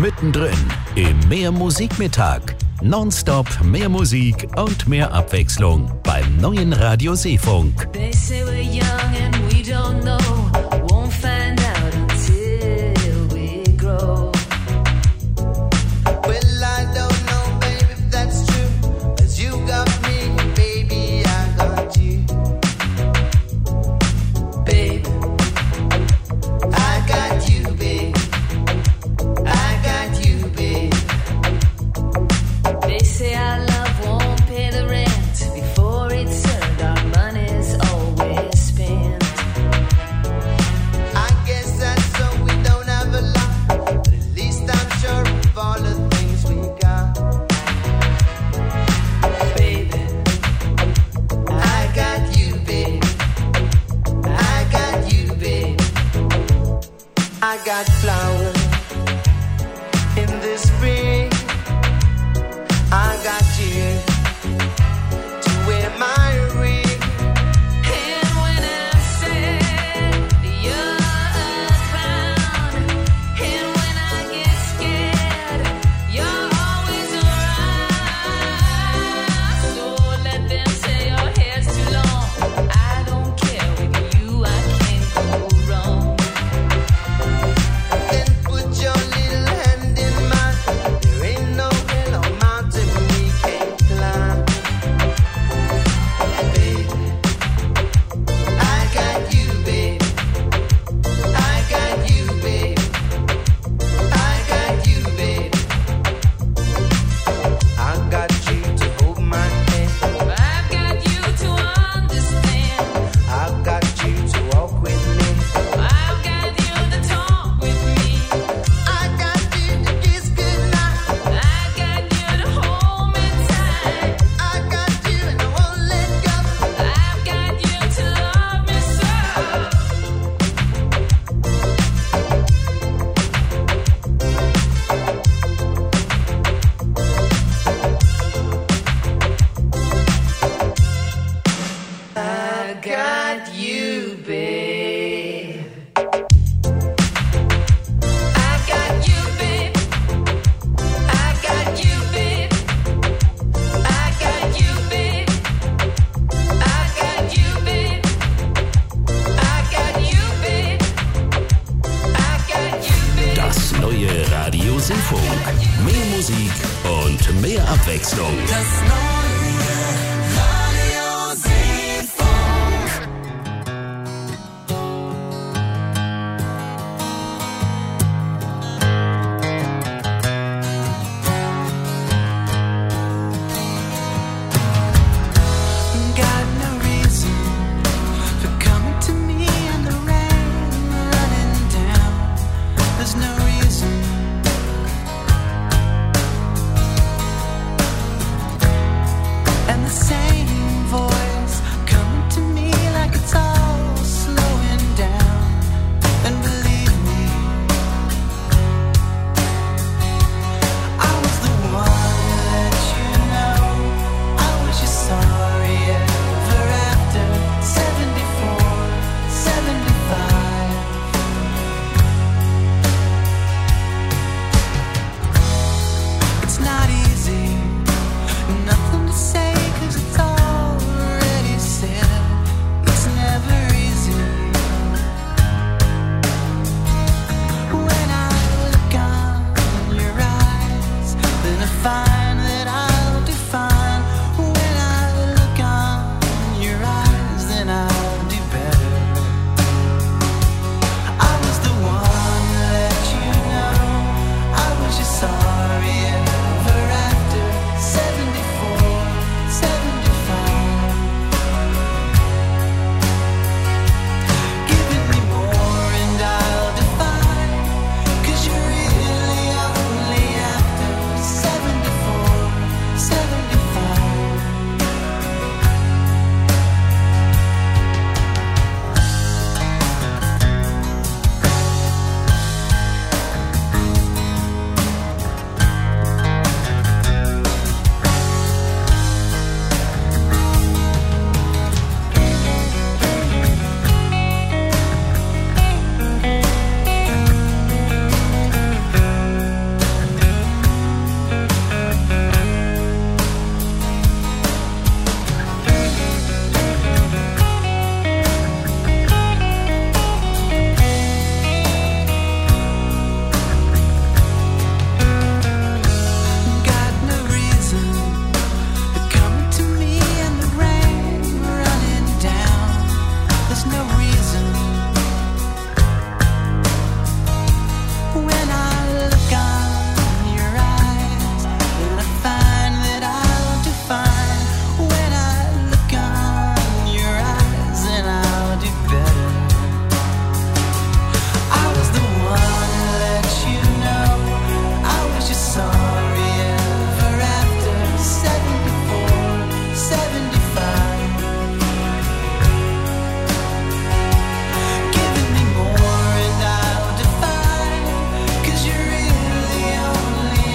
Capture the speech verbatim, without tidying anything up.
mittendrin im Mehr Musikmittag. Nonstop mehr Musik und mehr Abwechslung beim neuen Radio Seefunk. They say we're young and we don't know. Won't find out until we grow. Well, I don't know, baby, if that's true. As you got me, baby, I got you. Babe, I got you, babe. I got you, babe. they say our love won't pay the rent. Before it's earned, our money's always spent. I guess that's so we don't have a lot. But at least I'm sure of all the things we got. Baby, I got you, babe. I got you, babe. I got flowers in the spring. I got you to wear my ring. and when I'm sad, you're around. And when I get scared, you're always around. So let them say your hair's too long. I don't care, with you I can't go wrong. Then put your little hand in mine. There ain't no hill or mountain we can't climb. Baby, I got you, babe. I got you, babe. I got you, babe. I got you to hold my hand. I've got you to understand. I've got you to walk with me. I've got you to talk with me. I got you to kiss goodnight. I've got you to hold me tight. I got you and I won't let go. I've got you to love me so. I got you, babe. I got you, babe. I got you, babe. I got you, babe. I got you, babe. I got you, babe. I got you, babe. Das neue Radio Seefunk. Mehr Musik und mehr Abwechslung. The snow